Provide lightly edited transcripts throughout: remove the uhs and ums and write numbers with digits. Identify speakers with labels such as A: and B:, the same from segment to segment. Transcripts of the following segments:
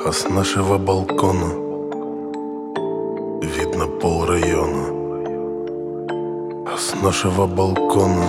A: А с нашего балкона видно полрайона. А с нашего балкона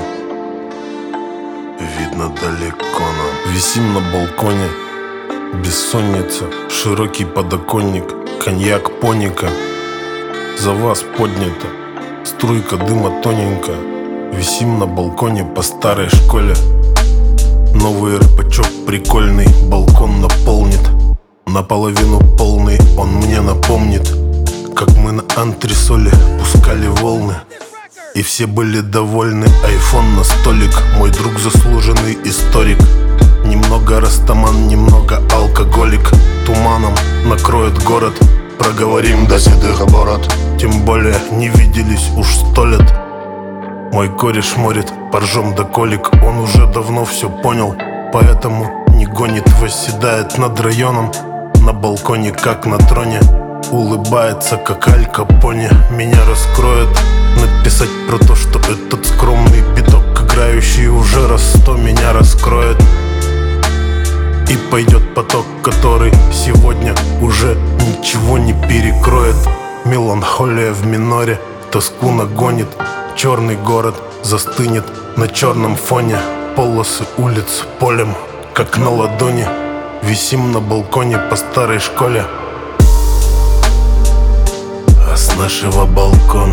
A: видно далеко нам. Висим на балконе, бессонница, широкий подоконник, коньяк поника. За вас поднята струйка дыма тоненькая. Висим на балконе по старой школе. Новый рэпачок прикольный, балкон наполнит. Наполовину полный, он мне напомнит, как мы на антресоле пускали волны, и все были довольны. Айфон на столик, мой друг заслуженный историк. Немного растаман, немного алкоголик. Туманом накроет город, проговорим до седых бород. Тем более не виделись уж 100 лет. Мой кореш морит, поржем до колик. Он уже давно все понял, поэтому не гонит, восседает над районом. На балконе, как на троне, улыбается, как Аль Капоне. Меня раскроет написать про то, что этот скромный биток, играющий уже раз 100, меня раскроет. И пойдет поток, который сегодня уже ничего не перекроет. Меланхолия в миноре тоску нагонит. Черный город застынет на черном фоне. Полосы улиц полем, как на ладони. Висим на балконе по старой школе. А с нашего балкона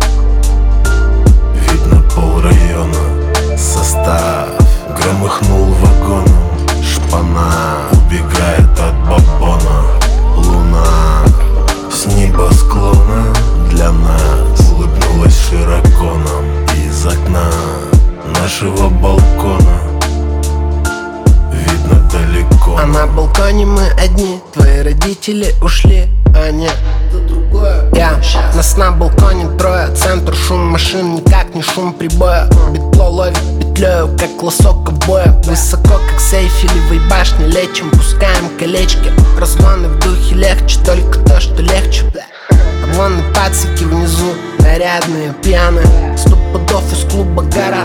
A: видно полрайона. Состав громыхнул вагоном. Шпана убегает от бабона. Луна с небосклона для нас улыбнулась широко нам. Из окна нашего балкона видно далеко.
B: А на балконе мы одни, твои родители ушли, а нет, нас на балконе трое. Центр шум машин, никак не шум прибоя. Битло ловит петлею, как лосо ковбоя. Высоко, как с Эйфелевой башни, лечим, пускаем колечки. Разгоны в духе легче, только то, что легче. А вон и пацики внизу, нарядные, пьяные. 100 пудов из клуба гараж.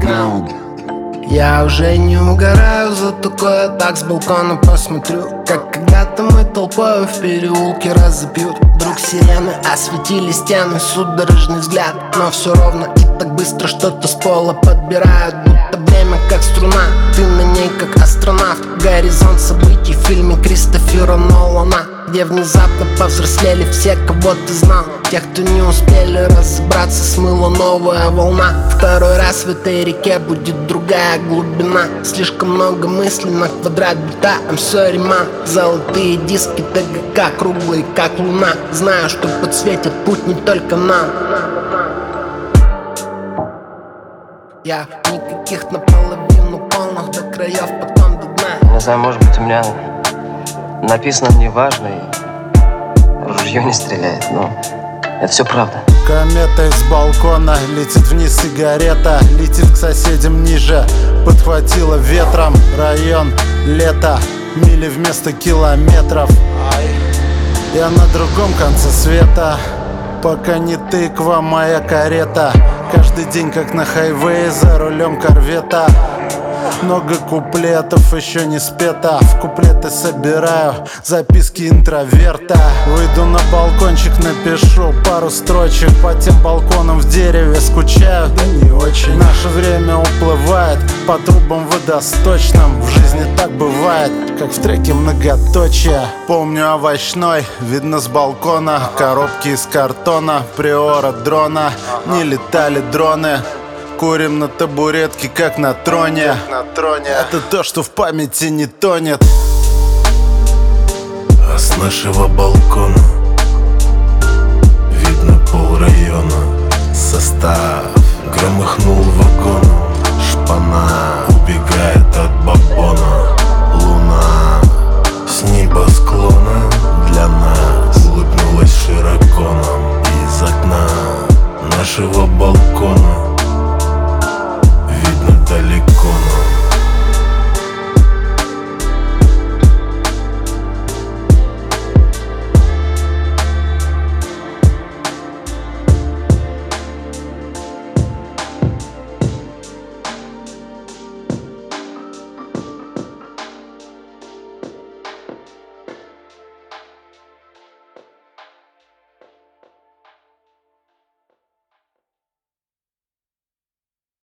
B: Я уже не угораю за такое, так с балкона посмотрю, как когда-то мы толпою в переулке разопьют. Вдруг сирены осветили стены, судорожный взгляд, но все ровно и так быстро что-то с пола подбирают. Будто время как струна, ты на ней как астронавт. Горизонт событий в фильме Кристофера Нолана, где внезапно повзрослели все, кого ты знал. Тех, кто не успели разобраться, смыла новая волна. Второй раз в этой реке будет другая глубина. Слишком много мыслей на квадрат бита. I'm sorry, man. Золотые диски ТГК, круглые как луна. Знаю, что подсветит путь не только нам. Я никаких наполовину полных, до краев, потом до дна.
C: Не знаю, может быть, у меня написано неважно и ружье не стреляет, но это все правда.
D: Комета из балкона, летит вниз сигарета, летит к соседям ниже, подхватила ветром. Район, лето, мили вместо километров. Я на другом конце света, пока не тыква моя карета. Каждый день как на хайвее, за рулем корвета. Много куплетов еще не спето. В куплеты собираю записки интроверта. Выйду на балкончик, напишу пару строчек. По тем балконам в дереве скучаю, да не очень. Наше время уплывает по трубам водосточным. В жизни так бывает, как в треке многоточие. Помню овощной, видно с балкона. Коробки из картона, приора дрона. Не летали дроны. Курим на табуретке, как на троне. Это то, что в памяти не тонет.
A: А с нашего балкона видно полрайона. Состав громыхнул вагоном. Шпана убегает от